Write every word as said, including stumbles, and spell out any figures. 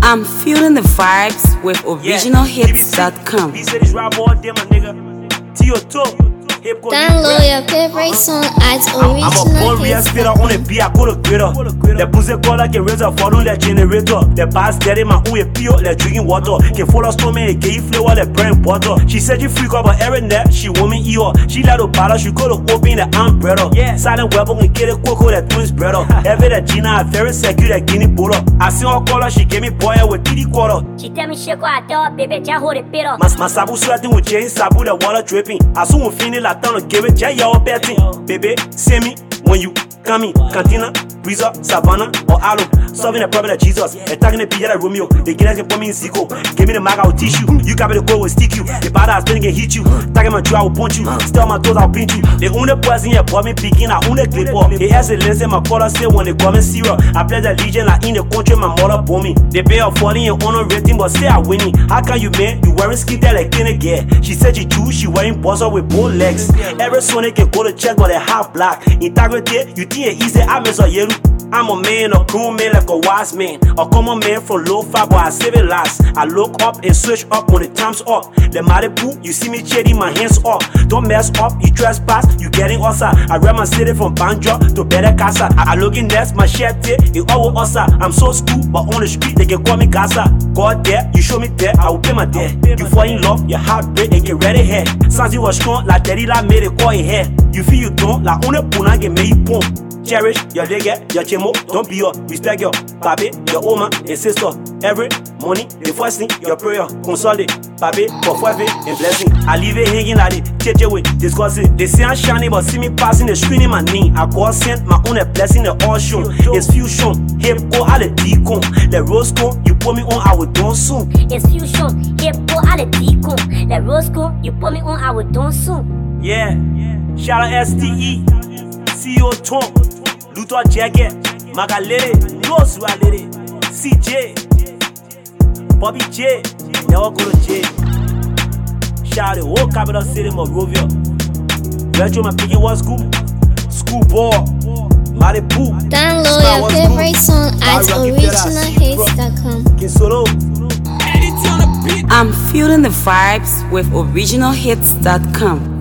I'm feeling the vibes with original hits dot com. Download your favorite song at original hits dot com. I'm a born spitter on a beat, I call a gritter. The pussy call like a razor, follow the generator. The bass daddy, my own pure, like drinking water. Can follow storm and get you flavor, like brand butter. She said you freak up her every net, she want me ear. She let her bottle, she could have opened the umbrella. Yeah, silent weapon and get a cocoa that twins brother. Every that Gina, very secure, that guinea butter. I see her color, she gave me boy with titty quarter. She tell me shake I thought, baby, just hold it bitter. My sabu sweating with Jane Sabu, the water dripping. I soon will finish like to give it Jay y'all betting. Baby, see me when you come in. Cantina, Breezer, Savannah, or Alo. Solving the problem of Jesus. Attacking the P J Romeo. The guys can put me in Zico. Give me the mag, I will teach you. You got me the goal, will stick you. The bad ass spinning can hit you. Tagging my jaw, I will punch you. Still my toes, I'll pinch you. The only person here, boy, me picking, I own the clip up. They has a lens in my color, say when they come in serious. I play the legion, like in the country, my mother bore me. They pay her falling in honor rating, but say I winning. How can you, man? You wearing skin there like Kenny Gare. She said she Jew, she wearing buzzer with both legs. Every Sunday can go to church, but they half black. Integrity, you think it easy, I miss a yellow. I'm a man, a cool man, like a wise man. A common man from low five, but I save it last. I look up and switch up when the time's up. The mighty poo, you see me shading my hands up. Don't mess up, you trespass, you getting outside. I rap my city from Banjo to Better Casa. I, I look in that's my shirt, it all outside. I'm so school, but on the street, they can call me Gaza. God there, you show me there, I will pay my debt. You fall in love, your heart break, and get ready here. Since you was strong, like Daddy, like made it call in here. You feel you don't, like on a puna, get made pump. Cherish your digger, your chemo, don't be your respect your papi, your oma and sister. Every morning, the first thing, your prayer, console it, papi, for five and blessing. I leave it hanging like it, check it with discussing. They say I'm shining, but see me passing the screen in my knee. I call sent my own a blessing, the all shown. It's fusion, hip go out the deacon. The rose cone, you put me on, I will do soon. It's fusion, hip go out the deacon. The rose cone, you put me on, I will do soon. Yeah, shout out S T E, C E O Tom. Luther Jacket, Magalere, Rose Walere, C J, Bobby J, never go to J. Shout out the whole capital city, Monrovia. Retro, my piggy was school, school ball, Mari Poo. Download your favorite song at original hits dot com. I'm feeling the vibes with original hits dot com.